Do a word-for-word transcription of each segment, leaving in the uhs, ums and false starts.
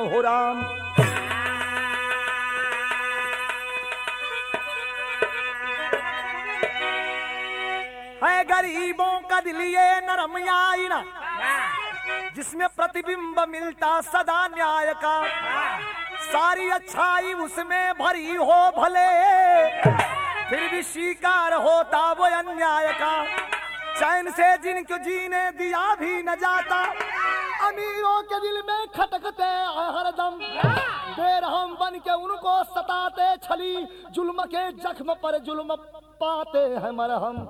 हो राम। है गरीबों का दिल ये नरम आईना, जिसमें प्रतिबिंब मिलता सदा न्याय का। सारी अच्छाई उसमें भरी हो भले, फिर भी शिकार होता वो अन्याय का। चैन से जिनको जीने दिया भी न जाता, अमीरों के दिल में खटकते हरदम। बेरहम बन के उनको सताते छली, जुल्म के जख्म पर जुल्म पाते हैं मरहम।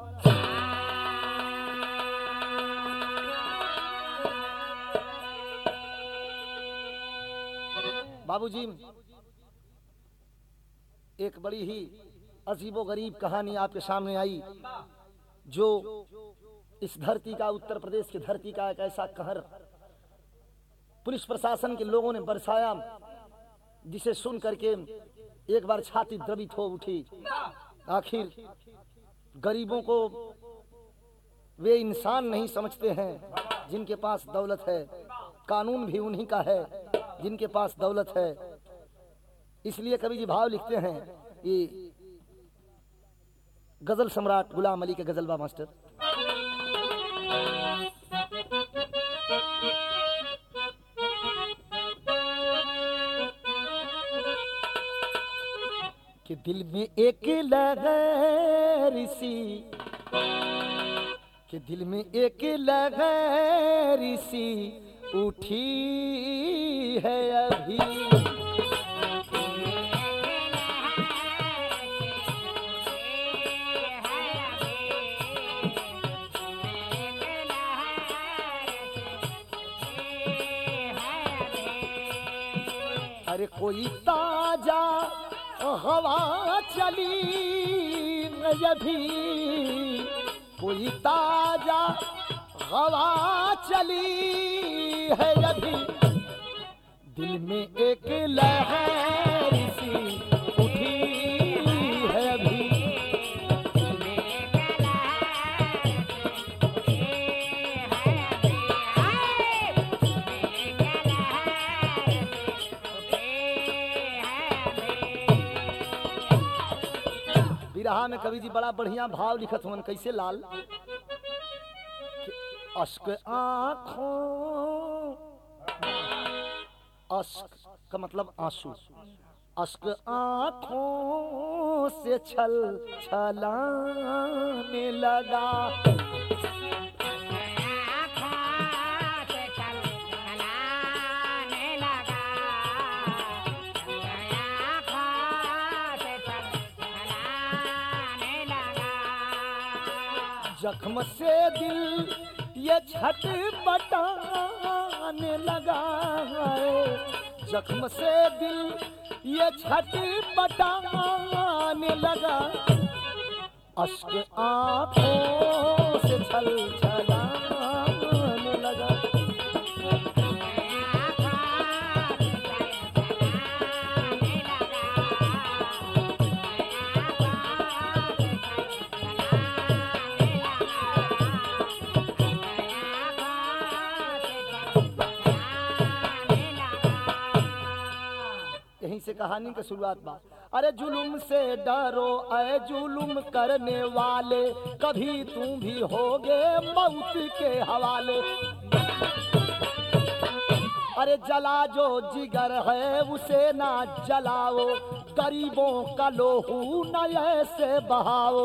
बाबूजी, एक बड़ी ही अजीबो गरीब कहानी आपके सामने आई, जो इस धरती का, उत्तर प्रदेश की धरती का एक ऐसा कहर पुलिस प्रशासन के लोगों ने बरसाया, जिसे सुन करके एक बार छाती द्रवित हो उठी। आखिर गरीबों को वे इंसान नहीं समझते हैं जिनके पास दौलत है, कानून भी उन्हीं का है जिनके पास दौलत है। इसलिए कवि जी भाव लिखते हैं, ये गजल सम्राट गुलाम अली के गजलबा मास्टर। कि दिल में एक लहर सी, कि दिल में एक लहर सी उठी है अभी। अरे कोई ताजा हवा चली अभी, कोई ताजा हवा चली है अभी। दिल में एक लहर सी उठी है अभी। बिरहा में कवि जी बड़ा बढ़िया भाव लिखत हुन, कैसे लाल? अश्क आँखों, अश्क का मतलब आंसू, अश्क आँखों से छल छलाने लगा। जख्म से दिल ये छटपटाने लगा है, जख्म से दिल ये छटपटाने लगा। अश्क आँखों से छल छलाने लगा। यहीं से कहानी की शुरुआत बा। अरे जुल्म से डरो ऐ जुल्म करने वाले, कभी तुम भी होगे मौत के हवाले। अरे जला जो जिगर है उसे ना जलाओ, गरीबों का लोहू न ऐसे बहाओ।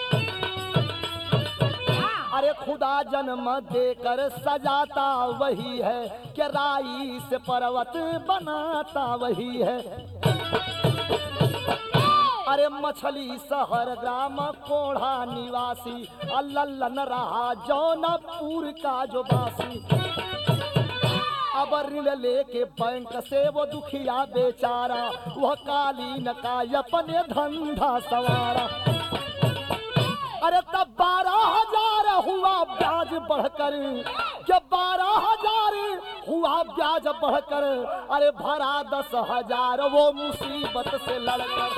अरे खुदा जन्म देकर सजाता वही है, कि राई से पर्वत बनाता वही है। अरे मछली शहर ग्राम कोढ़ा निवासी, अल्लल्लन रहा जौनपुर का जो बासी। अब ऋण लेके बैंक से वो दुखिया बेचारा, वह कालीन का अपने धंधा सवारा। अरे तब बारह हजार हुआ ब्याज बढ़कर, जब बारह हजार हुआ ब्याज बढ़कर, अरे भरा दस हजार वो मुसीबत से लड़कर।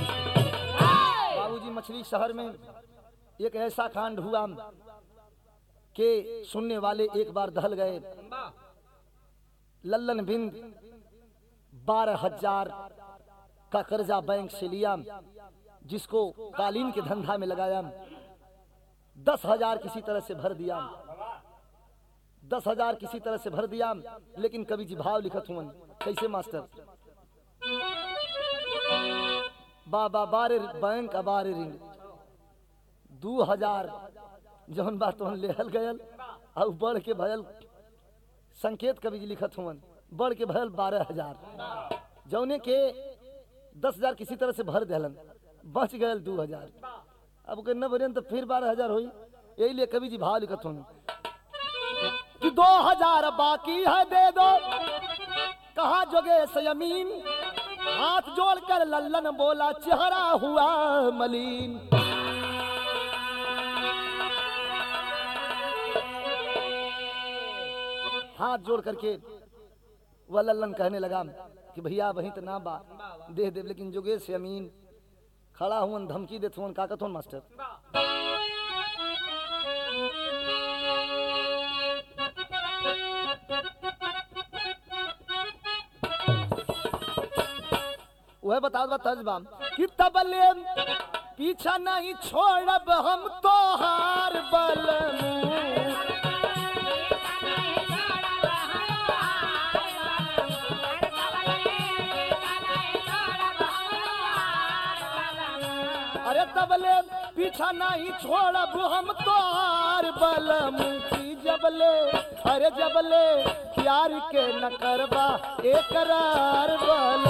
बाबूजी, मछली शहर में एक ऐसा कांड हुआ के सुनने वाले एक बार दहल गए। लल्लन बिंद बारह हजार का कर्जा बैंक से लिया, जिसको कालीन के धंधा में लगाया। दस हजार किसी तरह से भर दिया, दस हजार किसी तरह से भर दिया। लेकिन कवि जी भाव लिखत हुआ कैसे मास्टर, बाबा बारे बैंक अबारे ऋण, दू हजार जौन बात लेहल गयल और बढ़ के भयल, संकेत कवि जी लिखत हुआ बढ़ के भयल बारह हजार, जौने के दस हजार किसी तरह से भर दिलन, बच गयल दू हजार। अब के न भरे तो फिर बारह हजार हुई। यही लिए कवि जी भाव लिखत हुआ कि दो हजार बाकी है दे दो, कहा जोगे सयमीन, हाथ जोड़कर लल्लन बोला चेहरा हुआ मलिन। हाथ जोड़ करके वह लल्लन कहने लगा कि भैया वहीं तो ना बा दे दे, लेकिन जोगेश से अमीन खड़ा हुआ धमकी देते हुआ का कहते मास्टर, वह बता दो तजबा कि तबले पीछा नहीं छोड़ब हम तो हार बल, अरे तबले पीछा नहीं छोड़ब हम तो हार बल, की जबले अरे जबले प्यार के न करबा एकरार बल।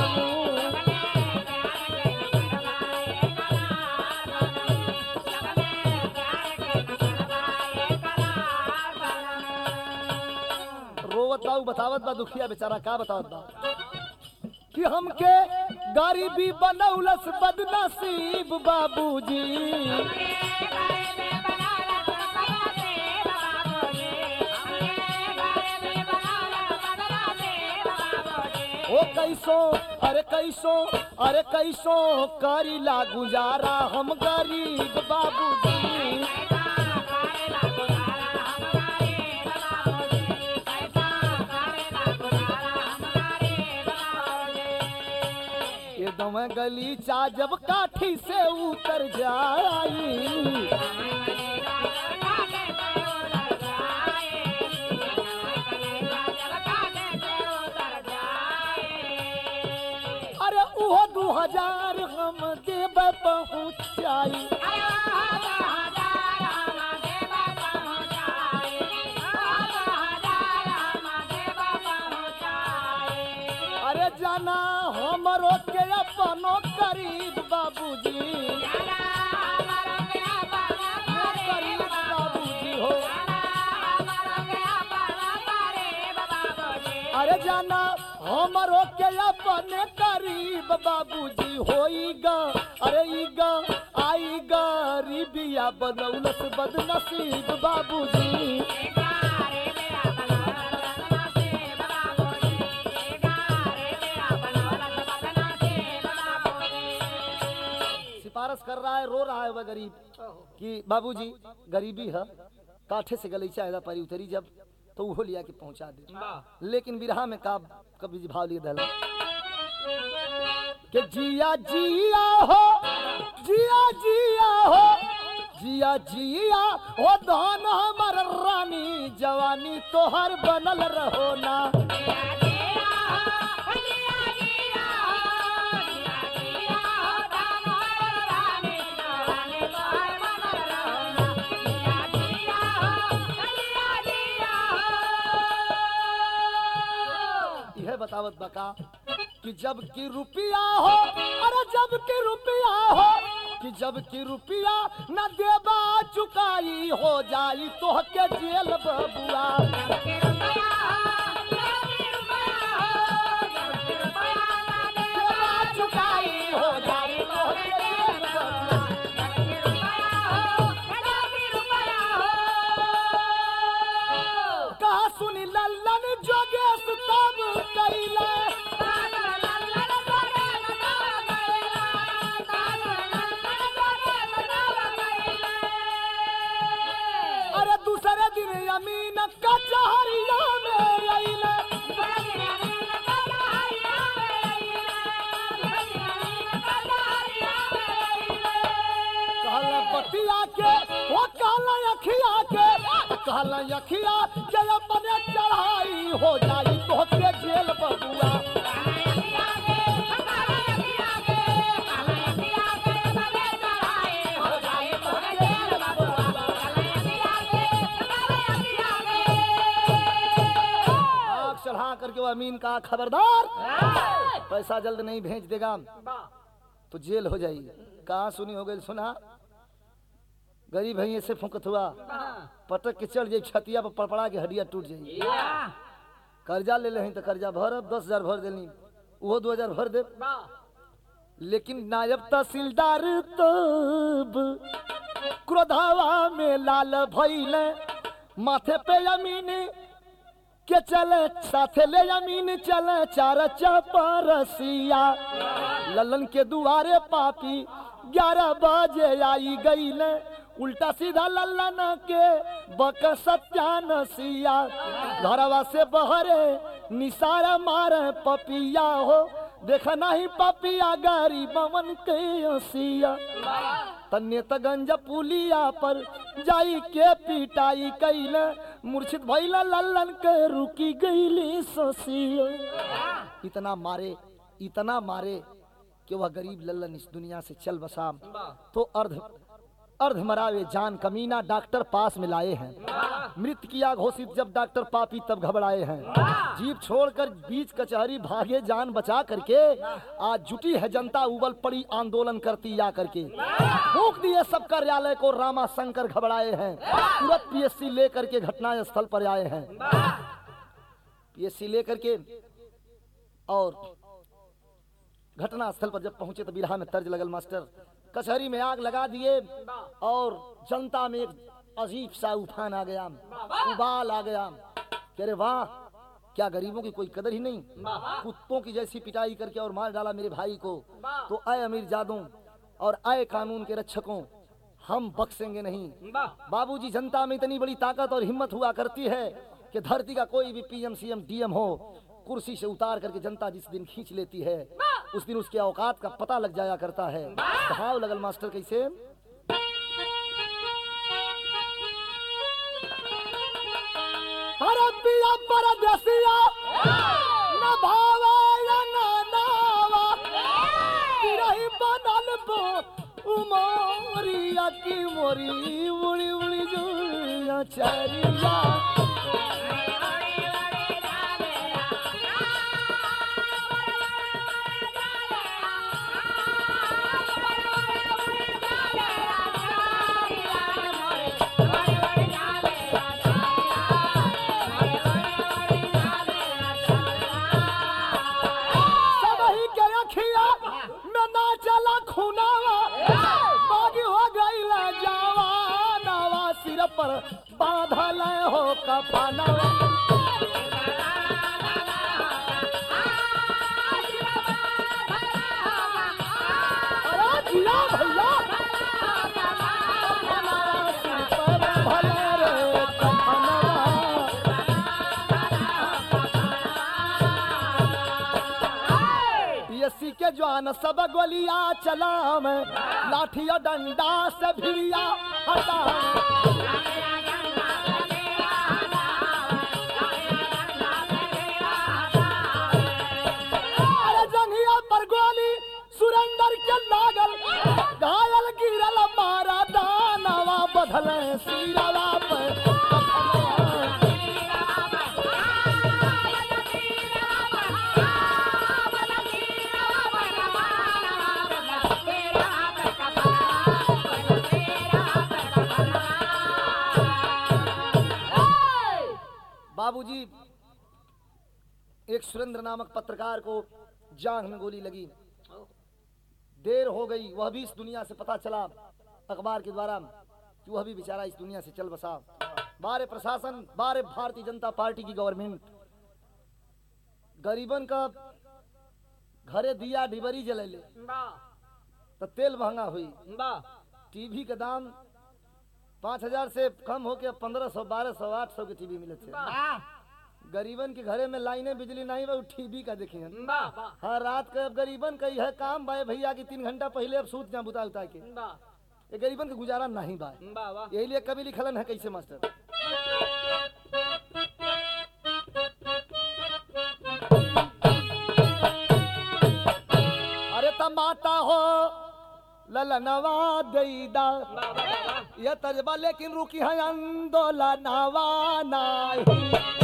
बताऊ बतावत बा दुखिया बेचारा का बतावत बा कि हमके गरीबी बनौलस बदनसीब बाबूजी, ओ कैसो अरे कैसो अरे कैसो करीला गुजारा हम गरीब बाबूजी। मैं गलीचा जब काठी से उतर जाई, अरे वो दो हजार हम देव पहुँचाई, अरे जाना हमरो के अपनो करीब बाबूजी, करीब बाबूजी हो, अरे जाना हमरो के अपने करीब बाबूजी होईगा, अरे ईगा आई गरीबिया बनौलस बदनसीब बाबूजी। सिफारिश कर रहा है, रो रहा है वह गरीब कि बाबूजी गरीबी है, काठे से गलीचा ऐसा परी उतरी जब तो वो लिया के पहुंचा दे। लेकिन बिरहा में का कभी भाव लिए दल कि जिया जिया हो जिया जिया हो जिया जिया हो धन हमर रानी, जवानी तोहर बनल रहो ना। बतावत बका कि जब की रुपया हो, अरे जब की रुपया हो, कि जब की रुपया न देबा चुकाई हो जाई तो के जेल बबुआ। चुकाई हो जाई तो के जेल बबुआ। कहा सुनी लल्लन जोगेश तब कैला, अरे दूसरे दिन लाल अखिया के अपने चढ़ाई हो जाई तो के जेल बबुआ आग चढ़ा करके वो अमीन का खबरदार पैसा जल्द नहीं भेज देगा तो जेल हो जाएगी। कहाँ सुनी हो गई सुना गरीब है से फुकत हुआ पटक के चढ़ जाए छतिया पर पड़पड़ा के हड्डिया टूट जाएगी। कर्जा ले ले तो कर्जा भर दस हजार भर देनी वो दो हजार भर दे लेकिन नायब तहसीलदार तब क्रोधावा में लाल भइल माथे पे अमीन के चले साथे ले अमीन चले चार चपरसिया ललन के दुआरे पापी ग्यारह बजे आई गई ने उल्टा सीधा लल्लन के बक सत्यानसिया घरवा से बहरे निसारा मारे पपिया हो देखा नहीं पपिया गरीबवन के हसिया तन्ने तगंज पुलिया पर जाई के पिटाई कैले मूर्छित भइला लल्लन के रुकी गईली ससिया। इतना मारे इतना मारे कि वह गरीब लल्लन इस दुनिया से चल बसा तो अर्ध अर्ध मरावे जान कमीना डॉक्टर पास में लाए हैं। मृत किया घोषित जब डॉक्टर पापी तब घबराए हैं। जीप छोड़कर बीच कचहरी भागे जान बचा करके आज जुटी है जनता उबल पड़ी आंदोलन करती या करके फूंक दिए सब कार्यालय को रामा शंकर घबराए हैं। तुरंत पीएससी लेकर के घटना स्थल पर आए हैं। पीएससी लेकर के और घटना स्थल पर जब पहुंचे तो बिरहा में तर्ज लगल मास्टर कचहरी में आग लगा दिए और जनता में एक अजीब सा उफान आ गया उबाल आ गया कह रहे वाह क्या गरीबों की कोई कदर ही नहीं कुत्तों की जैसी पिटाई करके और मार डाला मेरे भाई को। तो आए अमीर जादों और आए कानून के रक्षकों हम बख्शेंगे नहीं। बाबूजी जनता में इतनी बड़ी ताकत और हिम्मत हुआ करती है कि धरती का कोई भी पीएम सीएम डीएम हो कुर्सी से उतार करके जनता जिस दिन खींच लेती है उस दिन उसके औकात का पता लग जाया करता है। भाव लगल मास्टर कैसे हरे पिया परदेसिया न भावा या न नावा तिरही बनल बो उमोरिया की मोरी उड़ी उड़ी जुलिया चरिया पर बाधल हो कफना भैया पीएससी के जवान सब गोलियां चला में लाठिया डंडा से भिड़िया हटा सुरेंद्र के लागल घायल गिरल मारा दानवा बदल सिरवा पे बाबूजी एक सुरेंद्र नामक पत्रकार को जांघ में गोली लगी देर हो गई वह भी इस दुनिया से पता चला अखबार के द्वारा कि वह भी बेचारा इस दुनिया से चल बसा। बारे प्रशासन बारे भारतीय जनता पार्टी की गवर्नमेंट गरीबन का घरे दिया डिबरी जलेले तो तेल महंगा हुई टीवी का दाम पाँच हजार से कम होके पंद्रह सौ बारह सौ आठ सौ के टीवी मिले थे। गरीबन के घरे में लाइने बिजली नहीं बा टीवी का देखे हर रात का गरीबन का यह काम भाई भैया की तीन घंटा पहले अब सूत जा बुता उता के ये गरीबन के गुजारा नहीं बा। यही लिए कभी लिखलन है कैसे मास्टर, अरे तमाता हो ललनवा देईदा ये तजबा लेकिन रुकी है आंदोलनवा नहीं।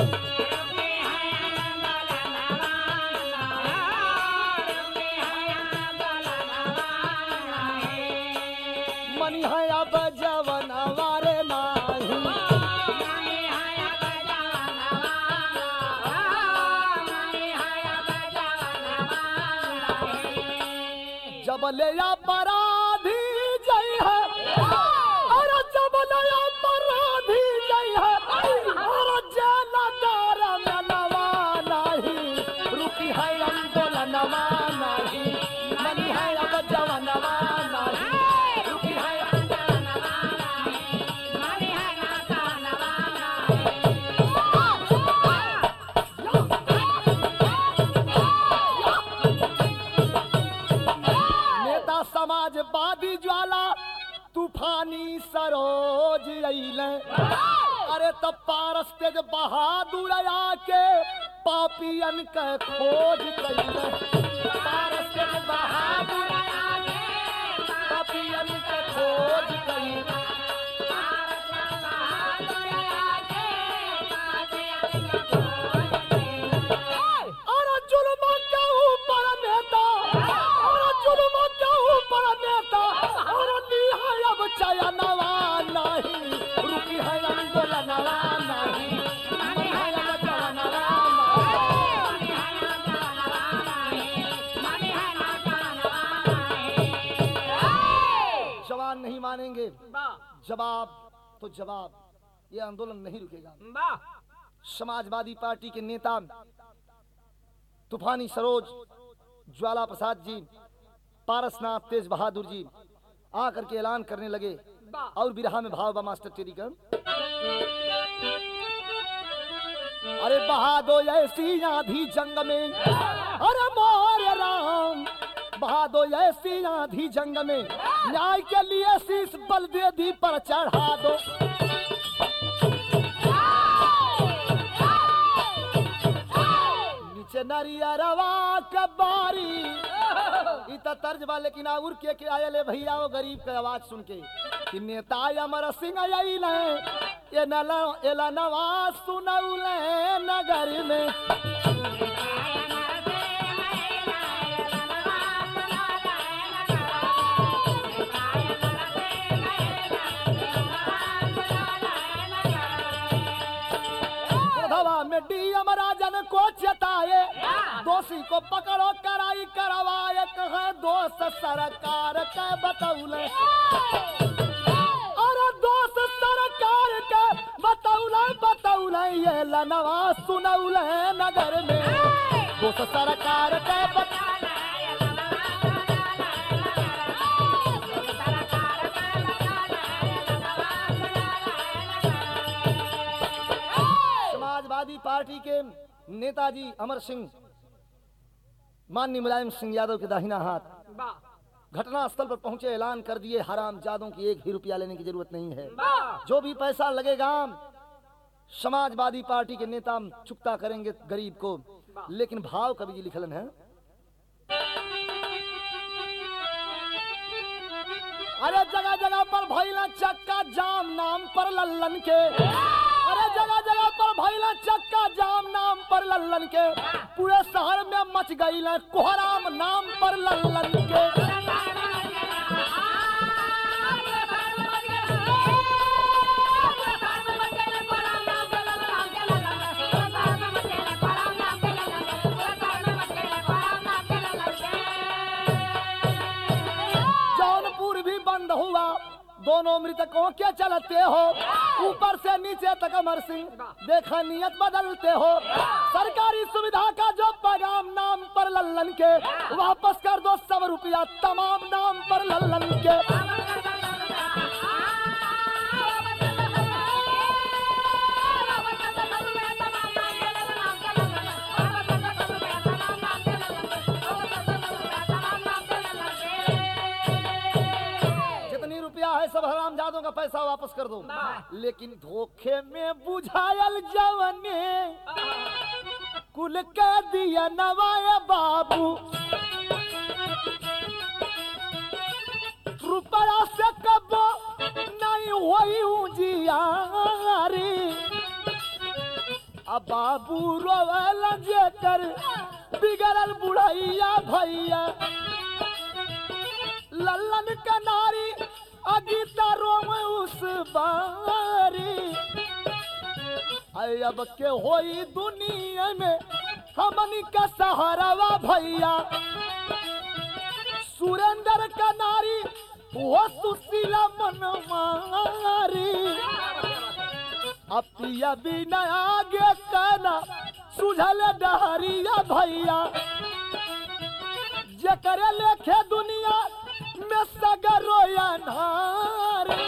मनी है अब जवनवा रे नाही, जब ले अपराधी जय है और जब ले अपराधी जय है और जेलदार में नवा नहीं, रुकी है आंदोलनवा नहीं। मनी है अब जवनवा नहीं, रुकी है आंदोलनवा नहीं, मनी है जवनवा नहीं। नेता समाजवादी ज्वाला तूफानी सरोज अइले, अरे तब पारस तेज बहादुर आके पापियन के खोज कइले। पारस तेज बहादुर आके पापियन के खोज कइले। अरे जुल्म के ऊपर नेता, अरे जुल्म के ऊपर नेता और निहाय अब चयनवा नहीं, रुकी है आंदोलनवा नहीं। मनी है अब जवनवा नहीं, मनी है जवनवा नहीं। जवान नहीं मानेंगे, जवाब तो जवाब, ये आंदोलन नहीं रुकेगा। समाजवादी पार्टी के नेता तूफानी सरोज ज्वाला प्रसाद जी, पारसनाथ तेज बहादुर जी आकर के ऐलान करने लगे और बिरहा में भाव बा मास्टर तेरी का, अरे बहादो ऐसी आंधी जंग में, अरे मोरे राम बहादो ऐसी आंधी जंग में, न्याय के लिए शीश बल दे दी पर चढ़ा दो। नीचे नरियरवा कबारी इतना तर्ज बा, लेकिन आउर के के आयल भैया वो गरीब के आवाज सुन के कि नेता अमर सिंह आइले ये नला एला नवाज सुनौले नगर में। में डीएम राजन को चेताए, दोषी को पकड़ो कराई करवाए, कहे दोस्त सरकार के बतौले। अरे दोस्त सरकार के बतौले बतौले ये लनवा सुनौले नगर में। दोस्त सरकार के बतौले समाजवादी पार्टी के नेताजी अमर सिंह माननीय मुलायम सिंह यादव के दाहिना हाथ घटना स्थल पर पहुंचे, ऐलान कर दिए हराम जादों की एक ही रुपया लेने की जरूरत नहीं है, जो भी पैसा लगेगा समाजवादी पार्टी के नेता चुकता करेंगे गरीब को। लेकिन भाव कवि जी लिखलन है, अरे जगह जगह पर भइला चक्का जाम नाम पर लल्लन के, अरे जगह जगह पर भइला चक्का जाम नाम पर लल्लन के, पूरे शहर में मच गई कोहराम नाम पर लल्लन के। जौनपुर भी बंद हुआ, दोनों मृतकों के चलते हो, ऊपर से नीचे तक अमर सिंह देखा नियत बदलते हो। सरकारी सुविधा का जो पैगाम नाम पर लल्लन के, वापस कर दो सब रुपया तमाम नाम पर लल्लन के। जितनी रुपया वापस कर दो। लेकिन धोखे में बुझायल जवने कुल का दिया नवाया बाबू, रुपया से कबो नहीं हुई उजियारी। अब बाबू रोवल जेकर बिगड़ल बुढ़ैया भैया, लल्लन का नारी अगीता रोम उस बारी। अब के होई दुनिया में हमनी का सहारावा भैया, सुरेंद्र का नारी वो सुशीला मन मारी। अब पिया बिना आगे कहना सुझल डहरिया भैया, जकरे लेखे दुनिया में सगरोया नारी।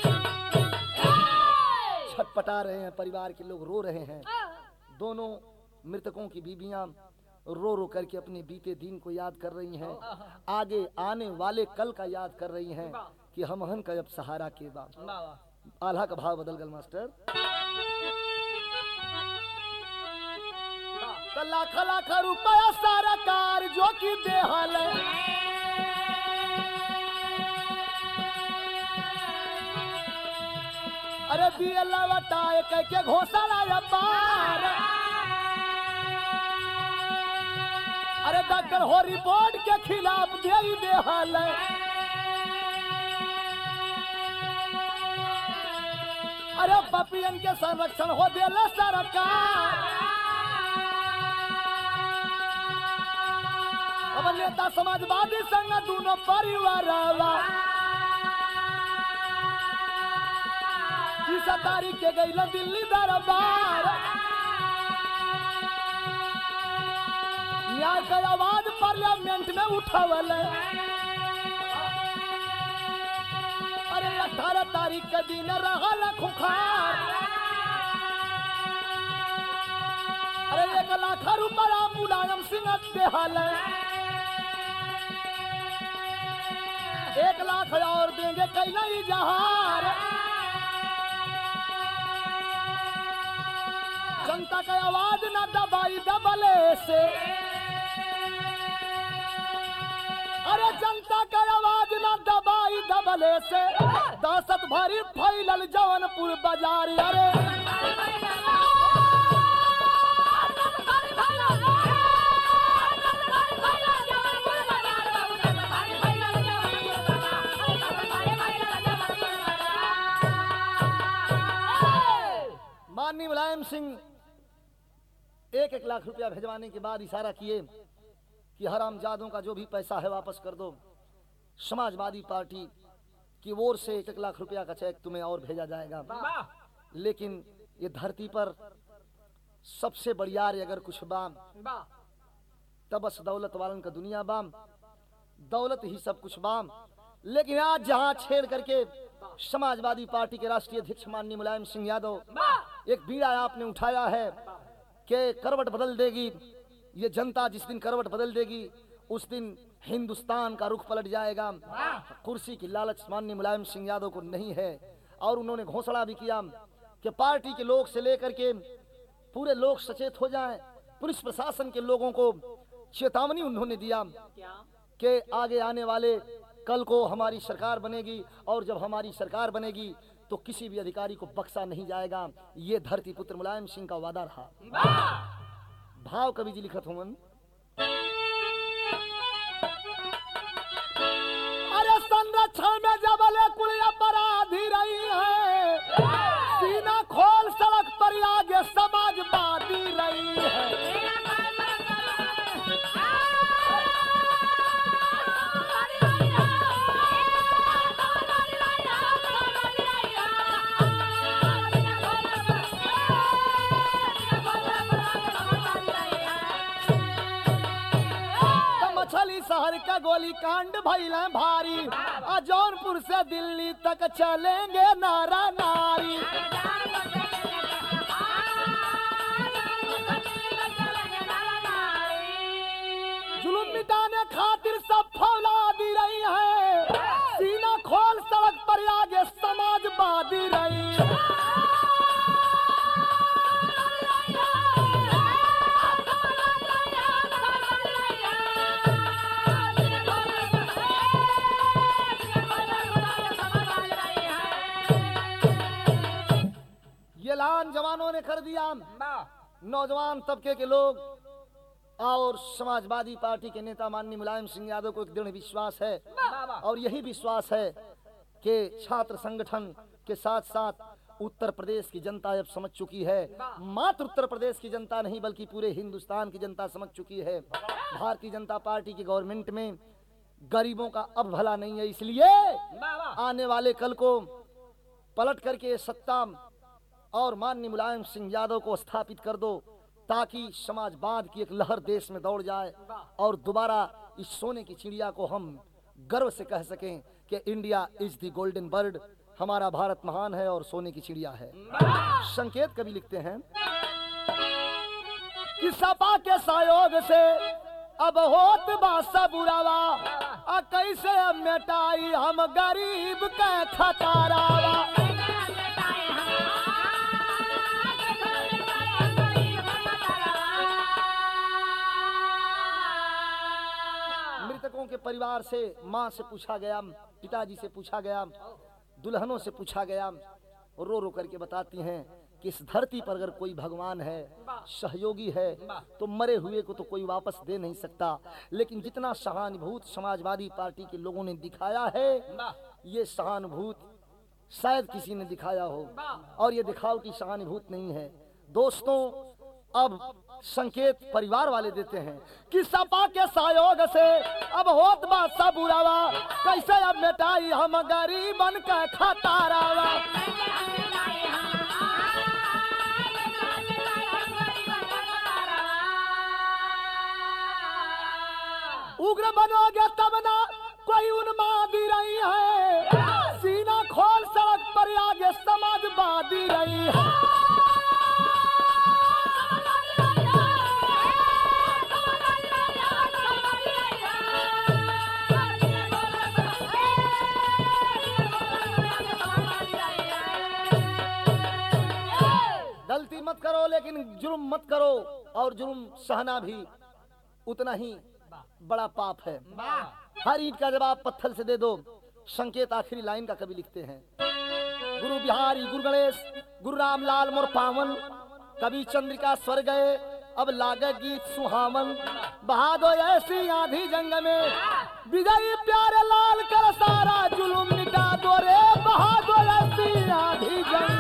छटपटा रहे हैं, परिवार के लोग रो रहे हैं। दोनों मृतकों की बीबियां रो रो करके अपने बीते दिन को याद कर रही हैं, आगे आने वाले कल का याद कर रही हैं कि हम हन का अब सहारा के बाद। आल्हा का भाव बदल गल मास्टर। लाख लाख रुपया सारा कार जो की देहल, अरे दिए लवटाए कह के घोषणा पार। अरे डॉक्टर हो रिपोर्ट के खिलाफ दे देहल, अरे पपियन के संरक्षण हो देला सरकार। अब नेता समाजवादी संग दोनों परिवार तीस तारीख के गई दिल्ली दरबार। न्याय का आवाज पार्लियामेंट में उठावल, अरे अठारह तारीख के दिन रहल खुखार। अरे एक लाख रुपया मुलायम सिंह देहल, एक लाख और देंगे कई नहीं जहार। जनता का आवाज न दबाई दबले से, अरे जनता का आवाज न दबाई दबले से, दहशत भरी फैलल जौनपुर बाजार। अरे माननीय मुलायम सिंह एक एक लाख रुपया भिजवाने के बाद इशारा किए कि हरामजादों का जो भी पैसा है वापस कर दो। समाजवादी पार्टी की ओर से एक एक लाख रुपया का चेक तुम्हें और भेजा जाएगा। लेकिन ये धरती पर सबसे बढ़ियार अगर कुछ बाम तब बस दौलत वालन का दुनिया बाम, दौलत ही सब कुछ बाम। लेकिन आज जहां छेड़ करके समाजवादी पार्टी के राष्ट्रीय अध्यक्ष माननीय मुलायम सिंह यादव एक बीड़ा आपने उठाया है कि करवट बदल देगी ये जनता, जिस दिन करवट बदल देगी उस दिन हिंदुस्तान का रुख पलट जाएगा। कुर्सी की लालच माननीय मुलायम सिंह यादव को नहीं है। और उन्होंने घोषणा भी किया कि पार्टी के लोग से लेकर के पूरे लोग सचेत हो जाएं। पुलिस प्रशासन के लोगों को चेतावनी उन्होंने दिया कि आगे आने वाले कल को हमारी सरकार बनेगी और जब हमारी सरकार बनेगी तो किसी भी अधिकारी को बख्शा नहीं जाएगा। ये धरती पुत्र मुलायम सिंह का वादा रहा। भाव कवि जी लिखत हों, अरे संरक्षण में जबले कुल अपराधी रही है, सीना खोल सड़क पर आगे समाजवादी रही है। शहर का गोली कांड भइला भारी, जौनपुर से दिल्ली तक चलेंगे नारा नारी। जुल्म मिटाने खातिर सब फौलादी रही है, सीना खोल सड़क पर आगे समाजवादी ऐलान जवानों ने कर दिया। नौजवान तबके के लोग और समाजवादी पार्टी के नेता माननीय मुलायम सिंह यादव को एक दृढ़ विश्वास है और यही विश्वास है कि छात्र संगठन के साथ साथ उत्तर प्रदेश की जनता अब समझ चुकी है, मात्र उत्तर प्रदेश की जनता नहीं बल्कि पूरे हिंदुस्तान की जनता समझ चुकी है, भारतीय जनता पार्टी की गवर्नमेंट में गरीबों का अब भला नहीं है। इसलिए आने वाले कल को पलट करके सत्ता और माननीय मुलायम सिंह यादव को स्थापित कर दो ताकि समाजवाद की एक लहर देश में दौड़ जाए और दोबारा इस सोने की चिड़िया को हम गर्व से कह सकें कि India is the golden bird, हमारा भारत महान है और सोने की चिड़िया है। संकेत कवि लिखते हैं कि सपा के सहयोग से अब होत बासा बुरावा, आ कैसे अब मिटाई हम गरीब के खतारावा। मृतकों के परिवार से, माँ से पूछा गया, पिताजी से पूछा गया, दुल्हनों से पूछा गया, रो रो करके बताती हैं कि इस धरती पर अगर कोई भगवान है, सहयोगी है, तो मरे हुए को तो कोई वापस दे नहीं सकता, लेकिन जितना सहानुभूत समाजवादी पार्टी के लोगों ने दिखाया है, ये सहानुभूत शायद किसी ने दिखाया हो और ये दिखाओ की सहानुभूत नहीं है। दोस्तों, अब संकेत परिवार वाले देते हैं कि सपा के सहयोग से अब होत बा सब बुरावा, कैसे अब मिटाई हम गरीबन के खतारावा। उग्र बनोगे तब ना कोई उन्मादी रही है, सीना खोल सड़क पर आगे समाजवादी रही है। गलती मत करो लेकिन जुर्म मत करो, और जुर्म सहना भी उतना ही बड़ा पाप है। हर ईंट का जवाब पत्थर से दे दो। संकेत आखिरी लाइन का कवि लिखते हैं, गुरु बिहारी गुरु गणेश गुरु रामलाल मोर पावन, कवि चंद्रिका स्वर गए अब लागे गीत सुहावन। बहादो ऐसी आधी जंग में विजयी प्यारे लाल कर सारा जुलुम मिटा दो रे, बहादो ऐसी आधी जंग